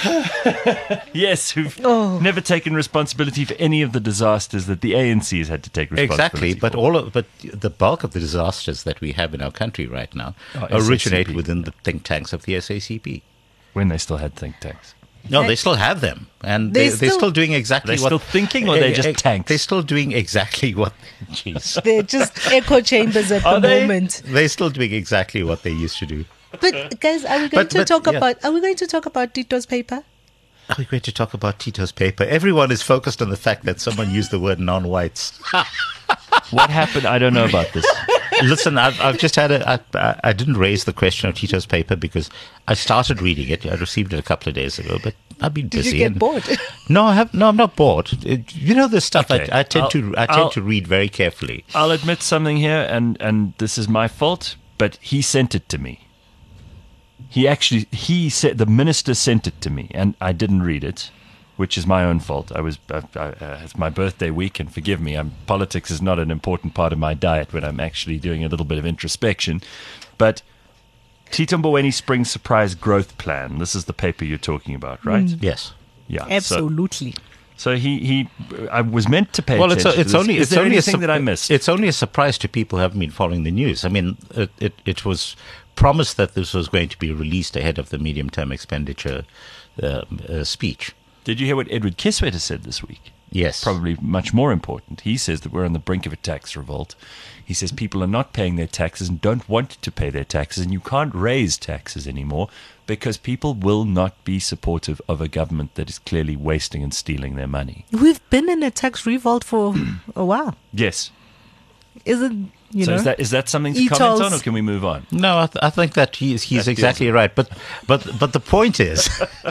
Yes, who've Oh. never taken responsibility for any of the disasters that the A N C has had to take responsibility Exactly, but for. all of, but the bulk of the disasters that we have in our country right now Oh, originate S A C P. within the think tanks of the S A C P. when they still had think tanks. No, they still have them, and They they, they're still- still doing exactly They're what still thinking, or they're Eh, just eh, tanks? They're still doing exactly what. Jeez, They're just echo chambers at Are the they? moment. they're still doing exactly what they used to do. But guys, are we going But- to but, talk yeah. about? Are we going to talk about Tito's paper? Are we going to talk about Tito's paper? Everyone is focused on the fact that someone used the word non-whites. What happened? I don't know about this. Listen, I've, I've just had a. I, I didn't raise the question of Tito's paper because I started reading it. I received it a couple of days ago, but I've been Did busy. you get and- bored? No, I have. No, I'm not bored. It, you know the stuff Okay, I, I tend I'll- to. I tend I'll- to read very carefully. I'll admit something here, and, and this is my fault, but he sent it to me. He actually, he said, the minister sent it to me, and I didn't read it, which is my own fault. I was, I, I, uh, it's my birthday week, and forgive me, I'm, politics is not an important part of my diet when I'm actually doing a little bit of introspection. But Tito Mboweni Spring Surprise Growth Plan, this is the paper you're talking about, right? Mm. Yes. Yeah. so- Absolutely. So he, he I was meant to pay Well, it's, attention. a, it's to this. only Is it's there only anything a, that I missed? It's only a surprise to people who haven't been following the news. I mean, it, it, it was promised that this was going to be released ahead of the medium-term expenditure uh, uh, speech. Did you hear what Edward Kieswetter said this week? Yes. Probably much more important. He says that we're on the brink of a tax revolt. He says people are not paying their taxes and don't want to pay their taxes, and you can't raise taxes anymore because people will not be supportive of a government that is clearly wasting and stealing their money. We've been in a tax revolt for a while. Yes. Isn't, you so know? is that is that something to E comment tolls. on, or can we move on? No, I, th- I think that he's he's That exactly feels- right. But but but the point is,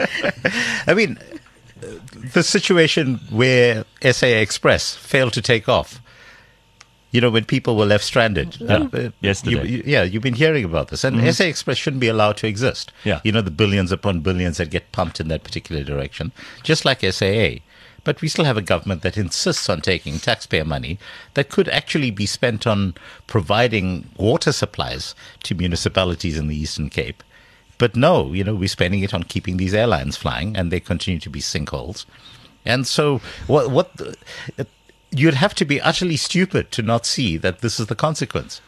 I mean, the situation where S A Express failed to take off. You know, when people were left stranded. Yeah. Uh, Yesterday. You, you, yeah, you've been hearing about this. And S A Express shouldn't be allowed to exist. Yeah. You know, the billions upon billions that get pumped in that particular direction, just like S A A. But we still have a government that insists on taking taxpayer money that could actually be spent on providing water supplies to municipalities in the Eastern Cape. But no, you know, we're spending it on keeping these airlines flying, and they continue to be sinkholes. And so what what the, you'd have to be utterly stupid to not see that this is the consequence.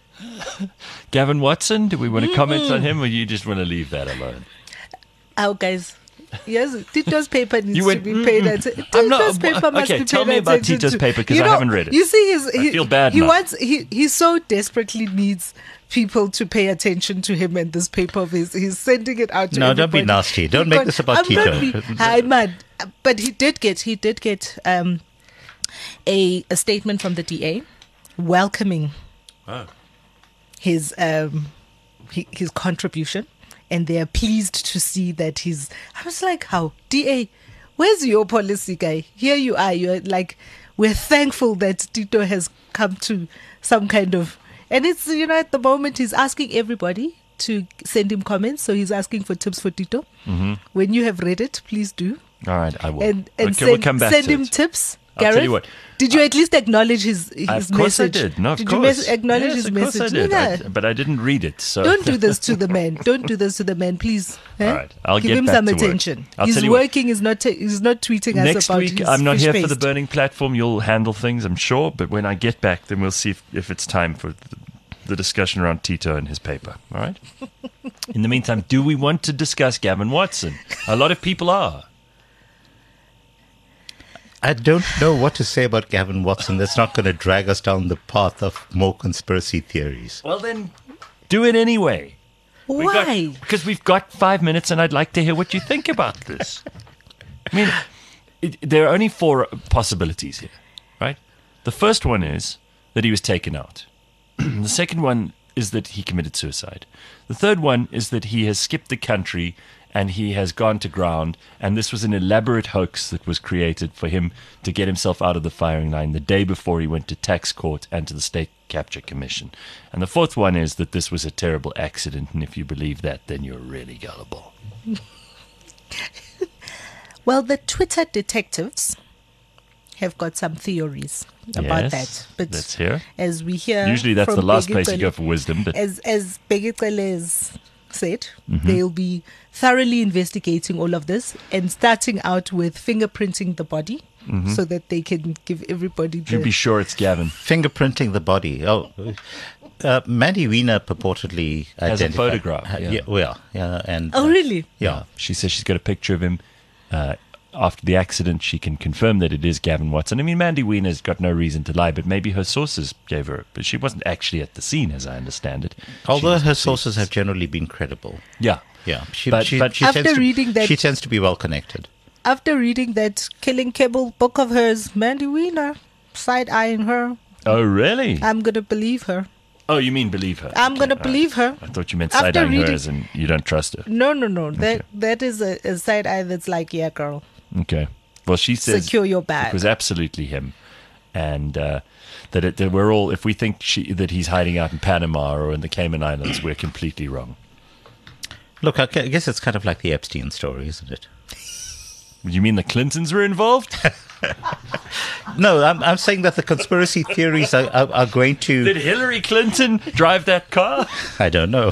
Gavin Watson, do we want to comment on him, or you just want to leave that alone? Oh, guys. Yes, Tito's paper needs You went, to be paid mm-mm. attention. I'm not- Tito's paper must okay, be tell paid me about attention Tito's to. paper, 'cause You I know, haven't read it. You see, he's, I he, feel bad he now. wants he he so desperately needs people to pay attention to him and this paper of his. He's sending it out to No, don't be everybody. nasty. Don't He make got- this about I'm Tito. not be- I'm mad. But he did get he did get um, a a statement from the D A welcoming his um he, his contribution, and they are pleased to see that he's. I was like, how D A? Where's your policy guy? Here you are. You're like, we're thankful that Tito has come to some kind of, and it's, you know, at the moment he's asking everybody to send him comments. So he's asking for tips for Tito. Mm-hmm. When you have read it, please do. All right, I will. And and okay, send, we'll come back send to him it. tips. I'll tell Gareth, you what. did you at least acknowledge his his Of course message? I did. No, of did course. you mes- acknowledge yes, his of course message? I did. Yeah. I, but I didn't read it. So Don't do this to the man. Don't do this to the man, please. Eh? All right, I'll give get him back some to work. attention. I'll He's tell you what. working. He's not. Ta- he's not tweeting us Next about week, his I'm not fish here for the paste. burning platform. You'll handle things, I'm sure. But when I get back, then we'll see if, if it's time for the, the discussion around Tito and his paper. All right? In the meantime, do we want to discuss Gavin Watson? A lot of people are. I don't know what to say about Gavin Watson. That's not going to drag us down the path of more conspiracy theories. Well, then, do it anyway. We got- Why? Because we've got five minutes, and I'd like to hear what you think about this. I mean, it, there are only four possibilities here, right? The first one is that he was taken out. The second one is that he committed suicide. The third one is that he has skipped the country and he has gone to ground, and this was an elaborate hoax that was created for him to get himself out of the firing line the day before he went to tax court and to the State Capture Commission. And the fourth one is that this was a terrible accident, and if you believe that, then you're really gullible. Well, the Twitter detectives have got some theories about Yes, that. But let's hear. as we hear, Usually that's from the last Bheki place you Cele- go for wisdom, but As as Begekele has said, Mm-hmm. they'll be thoroughly investigating all of this and starting out with fingerprinting the body, so that they can give everybody you'd the. be sure it's Gavin. Fingerprinting the body. Oh, uh, Mandy Wiener purportedly Has a identified- photograph, ha- yeah. yeah, well, yeah, and Oh, uh, really? yeah. She says she's got a picture of him. Uh, after the accident, she can confirm that it is Gavin Watson. I mean, Mandy Wiener's got no reason to lie, but maybe her sources gave her. But she wasn't actually at the scene, as I understand it. Although She was her deceased. sources have generally been credible. Yeah. Yeah, she, But- she, but- she After tends to, reading that- she tends to be well connected. After reading that Killing Cable book of hers, Mandy Wiener side eyeing her. Oh, really? I'm gonna believe her. Oh, you mean believe her? I'm Okay, gonna all right. believe her. I thought you meant After side-eyeing her reading- as in you don't trust her. No, no, no. That that is a, a side eye that's like, yeah, girl, Okay. Well, she says secure your it bag. was absolutely him. And uh, that, it, that we're all, if we think she, that he's hiding out in Panama or in the Cayman Islands, we're completely wrong. Look, I gu- I guess it's kind of like the Epstein story, isn't it? You mean the Clintons were involved? no, I'm, I'm saying that the conspiracy theories are, are, are going to... Did Hillary Clinton drive that car? I don't know.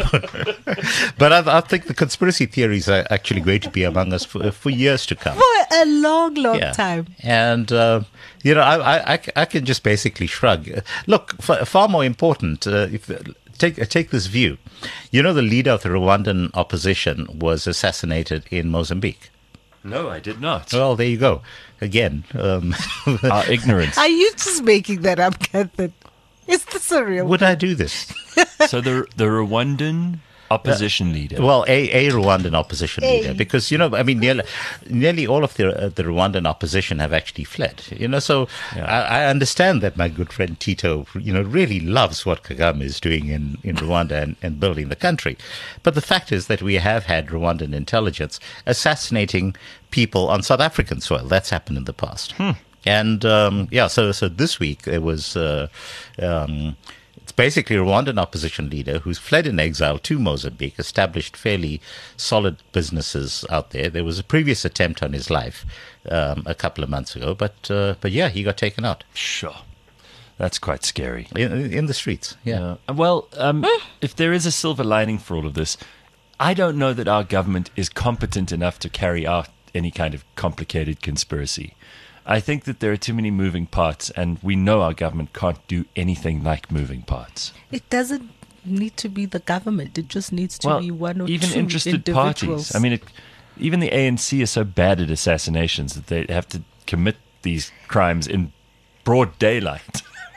But I, I think the conspiracy theories are actually going to be among us for, for years to come. For a long, long Yeah. time. And, uh, you know, I, I, I, I can just basically shrug. Look, f- far more important, uh, if, take, take this view. You know, the leader of the Rwandan opposition was assassinated in Mozambique. No, I did not. Well, there you go. Again. Um, Our ignorance. Are you just making that up, Catherine? Is this a real? would I do this? So the the Rwandan opposition leader. Well, a, a Rwandan opposition A. leader, because, you know, I mean, nearly, nearly all of the uh, the Rwandan opposition have actually fled. You know, so Yeah. I, I understand that my good friend Tito, you know, really loves what Kagame is doing in, in Rwanda and, and building the country. But the fact is that we have had Rwandan intelligence assassinating people on South African soil. That's happened in the past. And, um, yeah, so so this week there was... Uh, um, It's basically a Rwandan opposition leader who's fled in exile to Mozambique, established fairly solid businesses out there. There was a previous attempt on his life um, a couple of months ago, but uh, but yeah, he got taken out Sure. That's quite scary. in, in the streets. Yeah. Uh, well, um, if there is a silver lining for all of this, I don't know that our government is competent enough to carry out any kind of complicated conspiracy. I think that there are too many moving parts, and we know our government can't do anything like moving parts. It doesn't need to be the government. It just needs to well, be one or even two interested individuals. parties. I mean, it, even the A N C is so bad at assassinations that they have to commit these crimes in broad daylight.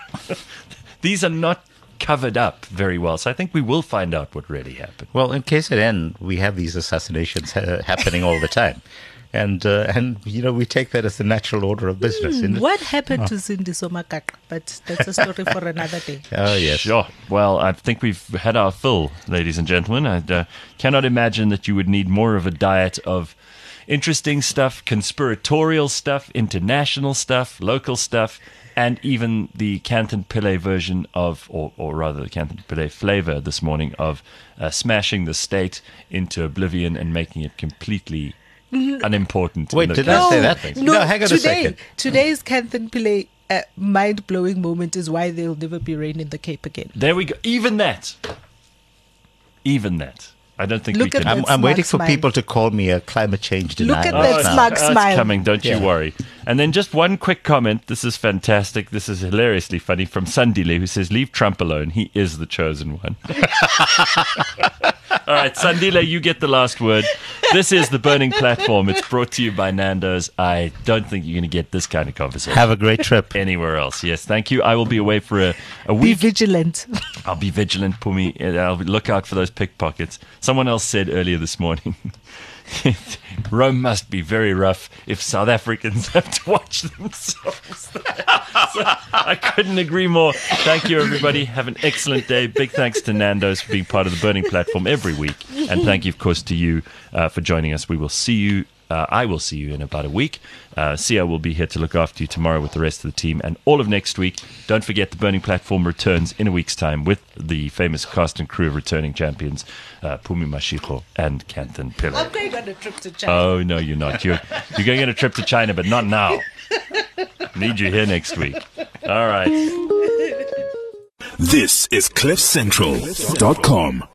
These are not covered up very well, so I think we will find out what really happened. Well, in K Z N, we have these assassinations uh, happening all the time. And, uh, and you know, we take that as the natural order of business. isn't it? What happened to Cindy Somakaka? But that's a story for another day. Oh, yes. Sure. Well, I think we've had our fill, ladies and gentlemen. I uh, cannot imagine that you would need more of a diet of interesting stuff, conspiratorial stuff, international stuff, local stuff, and even the Kanthan Pillay version of, or, or rather the Kanthan Pillay flavor this morning of uh, smashing the state into oblivion and making it completely unimportant. Wait, in the did I say country. that? No, hang on a today, second. Today's Kanthan Pillay uh, mind-blowing moment is why there'll never be rain in the Cape again. There we go. Even that. Even that. I don't think Look we at can. that. I'm, I'm smug waiting for smile. people to call me a climate change denier. at Oh, that it's, smug oh, smile. it's coming, don't you Yeah. worry. And then just one quick comment. This is fantastic. This is hilariously funny from Sandile, who says, leave Trump alone. He is the chosen one. All right, Sandile, you get the last word. This is The Burning Platform. It's brought to you by Nando's. I don't think you're going to get this kind of conversation Have a great trip. anywhere else. Yes, thank you. I will be away for a, a Be week. vigilant. I'll be vigilant, Pumi. and I'll look out for those pickpockets. Someone else said earlier this morning, Rome must be very rough if South Africans have to watch themselves there. So I couldn't agree more. Thank you, everybody. Have an excellent day. Big thanks to Nando's for being part of the Burning Platform every week. And thank you, of course, to you uh, for joining us. We will see you. Uh, I will see you in about a week. Uh, Sia will be here to look after you tomorrow with the rest of the team and all of next week. Don't forget the Burning Platform returns in a week's time with the famous cast and crew of returning champions, uh, Pumi Mashiko and Kanthan Pillay. I'm going on a trip to China. Oh, no, you're not. You're, you're going on a trip to China, but not now. Need you here next week. All right. This is cliff central dot com.